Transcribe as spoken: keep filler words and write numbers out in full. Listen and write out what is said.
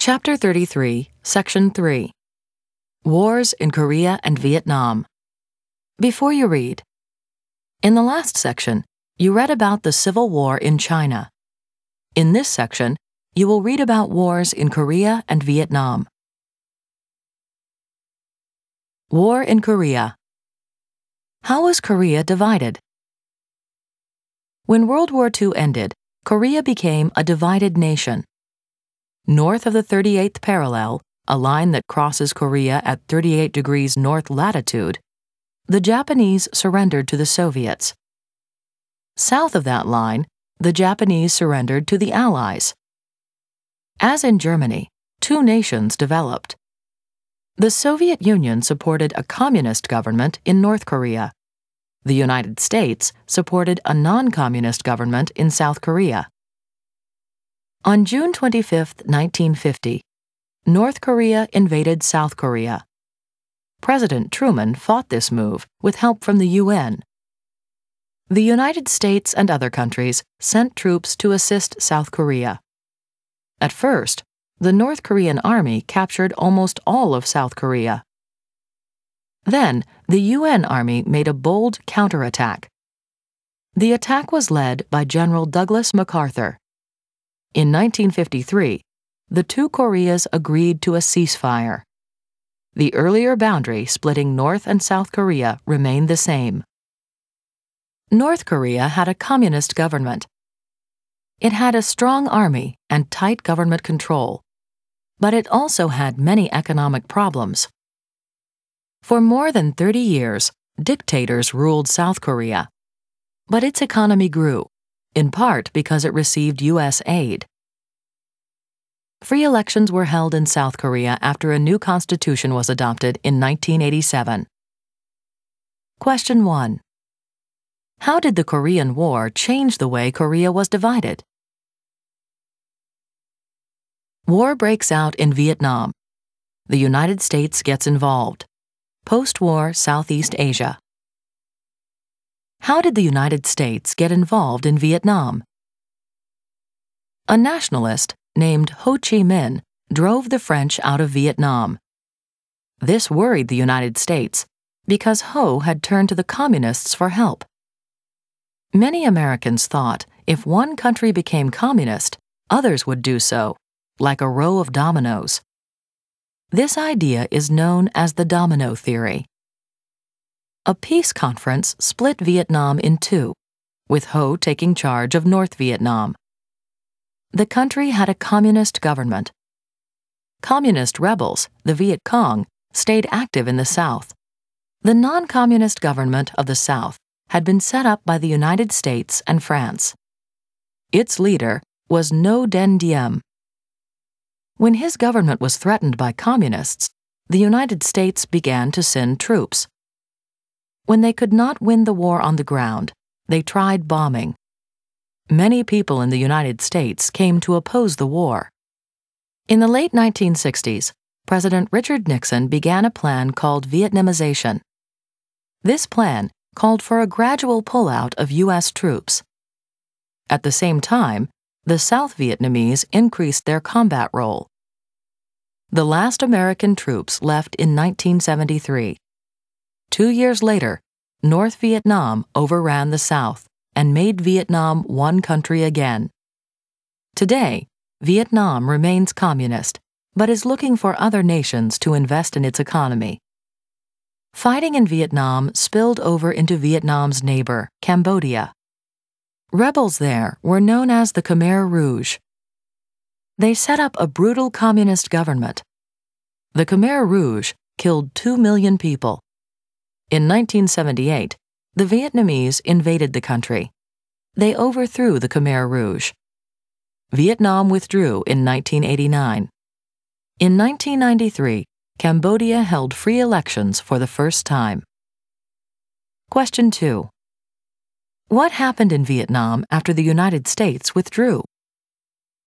Chapter thirty-three, Section three. Wars in Korea and Vietnam. Before you read, in the last section, you read about the Civil War in China. In this section, you will read about wars in Korea and Vietnam. War in Korea. How was Korea divided? When World War Two ended, Korea became a divided nation. North of the thirty-eighth parallel, a line that crosses Korea at thirty-eight degrees north latitude, the Japanese surrendered to the Soviets. South of that line, the Japanese surrendered to the Allies. As in Germany, two nations developed. The Soviet Union supported a communist government in North Korea. The United States supported a non-communist government in South Korea. On June twenty-fifth, nineteen fifty, North Korea invaded South Korea. President Truman fought this move with help from the U N. The United States and other countries sent troops to assist South Korea. At first, the North Korean army captured almost all of South Korea. Then, the U N Army made a bold counterattack. The attack was led by General Douglas MacArthur. In nineteen fifty-three, the two Koreas agreed to a ceasefire. The earlier boundary splitting North and South Korea remained the same. North Korea had a communist government. It had a strong army and tight government control, but it also had many economic problems. For more than thirty years, dictators ruled South Korea, but its economy grew, in part because it received U S aid. Free elections were held in South Korea after a new constitution was adopted in nineteen eighty-seven. Question one. How did the Korean War change the way Korea was divided? War breaks out in Vietnam. The United States gets involved. Post-war Southeast Asia. How did the United States get involved in Vietnam? A nationalist named Ho Chi Minh drove the French out of Vietnam. This worried the United States because Ho had turned to the communists for help. Many Americans thought if one country became communist, others would do so, like a row of dominoes. This idea is known as the domino theory. A peace conference split Vietnam in two, with Ho taking charge of North Vietnam. The country had a communist government. Communist rebels, the Viet Cong, stayed active in the South. The non-communist government of the South had been set up by the United States and France. Its leader was Ngo Dinh Diem. When his government was threatened by communists, the United States began to send troops. When they could not win the war on the ground, they tried bombing. Many people in the United States came to oppose the war. In the late nineteen sixties, President Richard Nixon began a plan called Vietnamization. This plan called for a gradual pullout of U S troops. At the same time, the South Vietnamese increased their combat role. The last American troops left in nineteen seventy-three. Two years later, North Vietnam overran the South and made Vietnam one country again. Today, Vietnam remains communist, but is looking for other nations to invest in its economy. Fighting in Vietnam spilled over into Vietnam's neighbor, Cambodia. Rebels there were known as the Khmer Rouge. They set up a brutal communist government. The Khmer Rouge killed two million people. In nineteen seventy-eight, the Vietnamese invaded the country. They overthrew the Khmer Rouge. Vietnam withdrew in nineteen eighty-nine. In nineteen ninety-three, Cambodia held free elections for the first time. Question two. What happened in Vietnam after the United States withdrew?